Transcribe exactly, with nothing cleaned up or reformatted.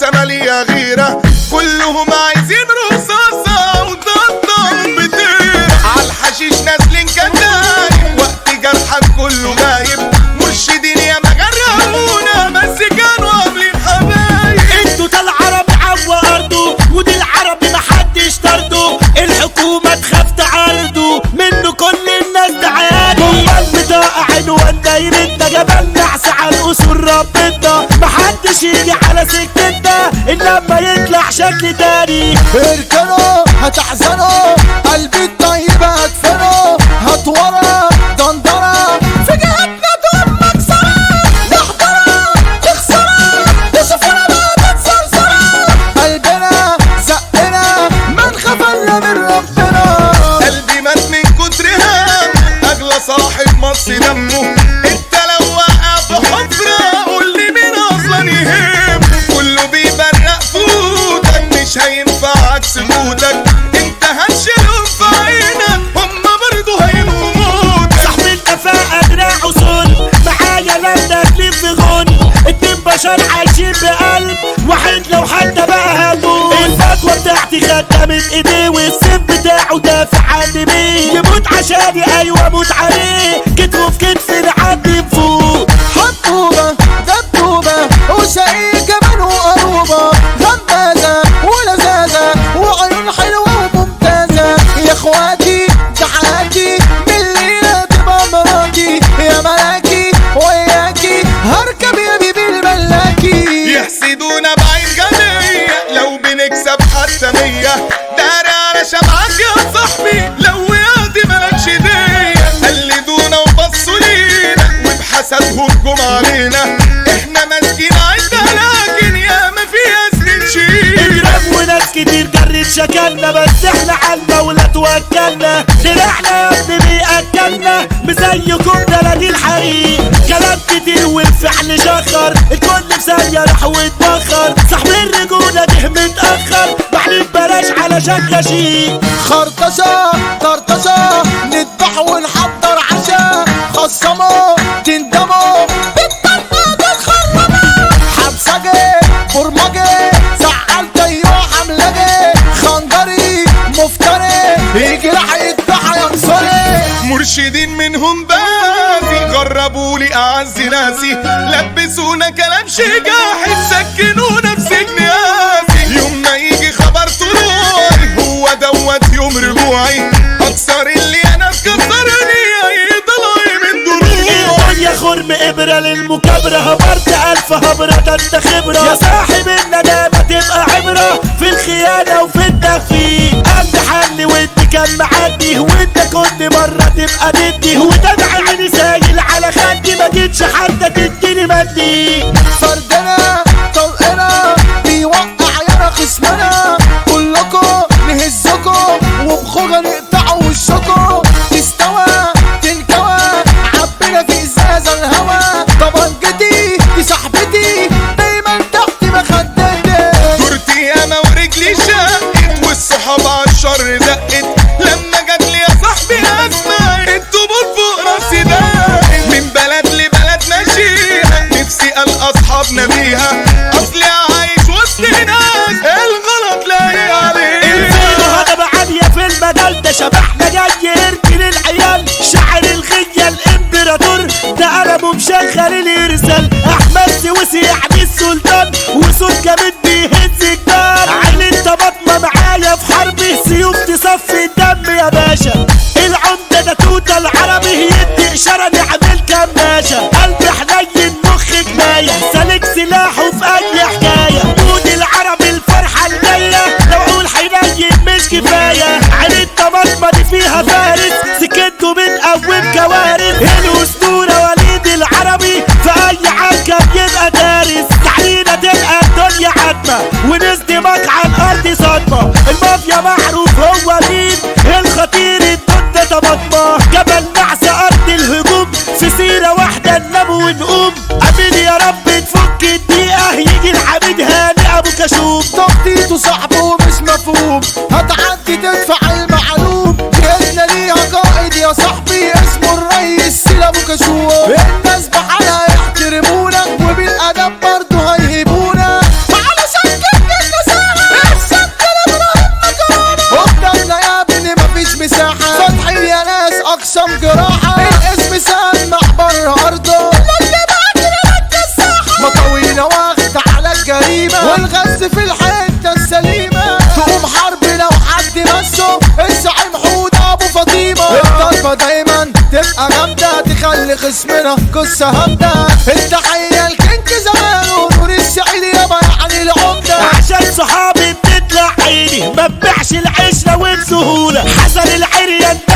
مالية غيرة، كلهم عايزين رصاصة وضدهم بطير. عالحشيش نازلين كدايب، وقت جرحك كله غايب. مرشدين يا مجربونا بس كانوا قابلين حبايب. انتوا ده العربي عوا ارضه، ودي العربي محدش طرده. الحكومة تخاف تعرضه، منه كل الناس تعاني. جوه البطاقة عنوان دايرتنا، جبل نحس على الاصول ربنا. محدش يجي على سكتنا الا لما يطلع شكل تاني. اركنوا هتحزنوا، قلبي الطيب هدفنوا. هتورا دندرة في جهتنا دول مكسرة. نحضرة تخسرة تشوفونا بعد تسرسرة. قلبنا زقنا ما نخاف الا من ربنا. قلبي مات من كترها، اغلى صاحب مص دمه. انت لو وقع في حفرة قول لي مين اصلا يهم. كله بيبرق فوتك، مش هينفعك سكوتك. انت هتشيلهم في عينك، هما برضه هيموتوا. صاحب الكفاءة دراعه صن، معايا لما تلف في غن. اتنين بشر عايشين بقلب واحد، لو حتى بقى هتموت. الفتوى بتاعتي خدها من ايديه، والسيف بتاعه دافع عن مين. يموت عشاني ايوه موت عليه، كتفه في كتفي نعدي بفوق. حبوبة دبوبة وشقي كمان وقروبة. غمازة ولذاذة وعيون حلوة وممتازة. يا اخواتي ده حياتي من الليلة تبقى مراتي. يا ملاكي وياكي هركب يا بيبي الملاكي. يحسدونا بعين غنية لو بنكسب حتى مية. داري على شمعك يا صاحبي لو وقعت مالكش دية. قلدونا وبصوا لينا وبحسدهم جم علينا. احنا ماسكين عدة لكن يا ما فيها سنين شيل. اضرب وناس كتير جرت شكلنا، بس احنا عالنا ولا توكلنا. سلاحنا يا ابني بيأكلنا، مش زيكم دلاديل حريق. كلام كتير والفعل شخر، الكل في ثانية راح واتبخر. صاحب الرجولة ده متأخر، معلم بلاش علشان غشيم. خرطشة طرطشة نذبح ونحضر عشا. خصموا تندموا بالطرقة تتخربوا. حبسجي برمجي زعلت ايوه حملجي. خنجري مفتري يجرح يذبح يا مصري. مرشدين منهم بافي، غربولي اعز ناسي. لبسونا كلام شجاحي، سكنونا في سجن قاسي. يوم ما يجي خبر طلوعي هو دوت يوم رجوعي. اكسر اللي انا اتكسرني هيطلعي من ضلوعي. يا خرم ابره للمكابره، هبرت الف هبره ده انت خبره. يا صاحب الندامه تبقى عبره في الخيانه وفي التخفيف. قلبي حل ودي كان معدي، وانت كل مره تبقى ضدي. ودمع عيني سايل على خدي، ما جيتش حتى تديني مندي. فردنا طلقنا بيوقع يانا خصمنا. كلكم نهزكم وبخوجة نقطعوا وشكم. تستوى تنكوى عبينا في ازازة الهوا. طبنجتي دي صاحبتي دايما تحت مخدتي. دورتي ياما ورجلي شقت، والصحاب عالشر دقت. لما جات لي يا صاحبي ازمة الطبول فوق راسي دقت. من بلد لبلد ماشيها، نفسي القى اصحابنا بيها. اصلي عايش وسط ناس الغلط لاقي عليه. الفيلو هضبة عالية في المجال ده، شبحنا جاي يركن العيال. شاعر الغية الامبراطور ده قلمه مشغل الارسال. احمد سويسي يعني السلطان، وصوت جامد بيهز الجبال. عيني طبطمة معايا في حربي، سيوف تصفي الدم يا باشا. العمدة ده توتة العربي، يدي اشارة نعمل كماشة. قلبي حنين مخ جناية، سالك سلاحه في اي حكاية. مود العربي الفرحة الجاية، لو اقول حنين مش كفاية. عيني الطبطمة دي فيها فارس، سكته بتقوم كوارث. الاسطورة وليد العربي في اي عركة بيبقى دارس. تعلينا تلقى الدنيا عتمة، ونصدمك على الارض صدمة. المافيا معروف هو مين، الخطير الدنيا طبطمة. جبل نعس ارض الهجوم، في سيرة واحدة ننام ونقوم. امين يا رب تفك الدقيقة، يجي العميد هاني ابو كشوف. تخطيطه صعب ومش مفهوم، هتعدي تدفع المعلوم. جهزنا ليها قائد يا صاحبي اسمه الريس سيلا ابو كشوف. الناس بحالها يحترمونا، وبالادب برضه هيهبونا. علشان لخصمنا قصة هبدة. التحية الكينج زمان ونور السعيد يابا يعني العمدة. عشان صحابي بتطلع عيني ما ببيعش العشرة وبسهولة. حسن العريان